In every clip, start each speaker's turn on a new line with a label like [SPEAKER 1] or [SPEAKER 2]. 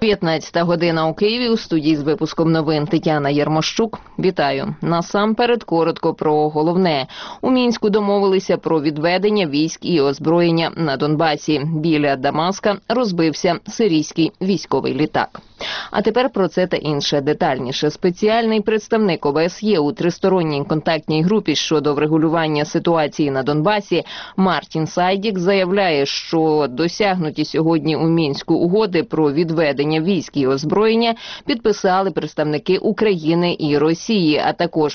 [SPEAKER 1] 15 година у Києві. У студії з випуском новин Тетяна Єрмощук. Вітаю. Насамперед коротко про головне. У Мінську домовилися про відведення військ і озброєння на Донбасі. Біля Дамаска розбився сирійський військовий літак. А тепер про це та інше детальніше. Спеціальний представник ОБСЄ у тристоронній контактній групі щодо врегулювання ситуації на Донбасі Мартін Сайдік заявляє, що досягнуті сьогодні у Мінську угоди про відведення військ і озброєння підписали представники України і Росії, а також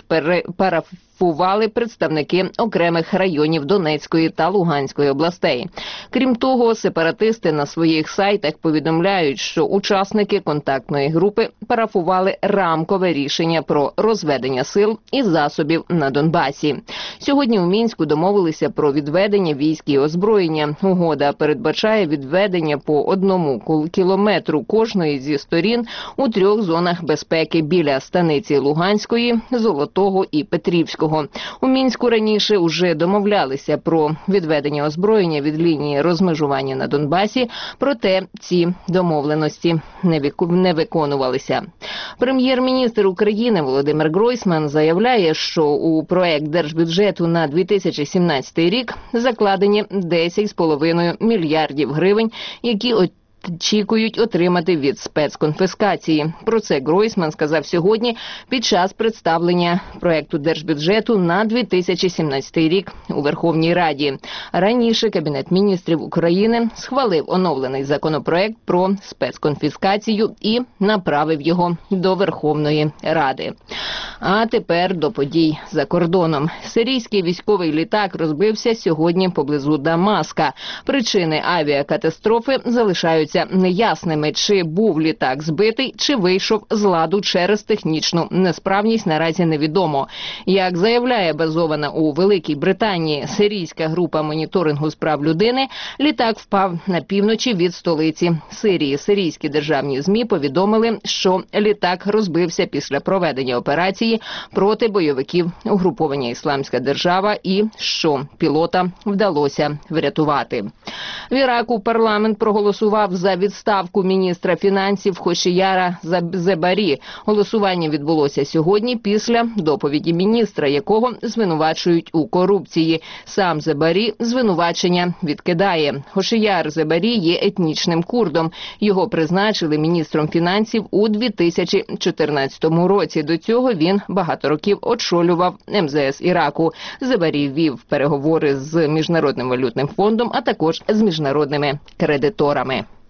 [SPEAKER 1] парафували представники окремих районів Донецької та Луганської областей. Крім того, сепаратисти на своїх сайтах повідомляють, що учасники контактної групи парафували рамкове рішення про розведення сил і засобів на Донбасі. Сьогодні у Мінську домовилися про відведення військ і озброєння. Угода передбачає відведення по 1 кілометру кожної зі сторін у 3 зонах безпеки біля станиці Луганської, Золотого і Петрівського. У Мінську раніше уже домовлялися про відведення озброєння від лінії розмежування на Донбасі, проте ці домовленості не виконувалися. Прем'єр-міністр України Володимир Гройсман заявляє, що у проект держбюджету на 2017 рік закладені 10,5 мільярдів гривень, які очікують отримати від спецконфіскації. Про це Гройсман сказав сьогодні під час представлення проекту держбюджету на 2017 рік у Верховній Раді. Раніше Кабінет міністрів України схвалив оновлений законопроект про спецконфіскацію і направив його до Верховної Ради. А тепер до подій за кордоном. Сирійський військовий літак розбився сьогодні поблизу Дамаска. Причини авіакатастрофи залишаються неясними. Чи був літак збитий, чи вийшов з ладу через технічну несправність, наразі невідомо. Як заявляє базована у Великій Британії сирійська група моніторингу з прав людини, літак впав на півночі від столиці Сирії. Сирійські державні ЗМІ повідомили, що літак розбився після проведення операції проти бойовиків угруповання «Ісламська держава» і що пілота вдалося врятувати. В Іраку парламент проголосував за відставку міністра фінансів Хошіяра Зебарі. Голосування відбулося сьогодні після доповіді міністра, якого звинувачують у корупції. Сам Зебарі звинувачення відкидає. Хошіяр Зебарі є етнічним курдом. Його призначили міністром фінансів у 2014 році. До цього він багато років очолював МЗС Іраку. Зебарі вів переговори з Міжнародним валютним фондом, а також з міжнародними кредиторами.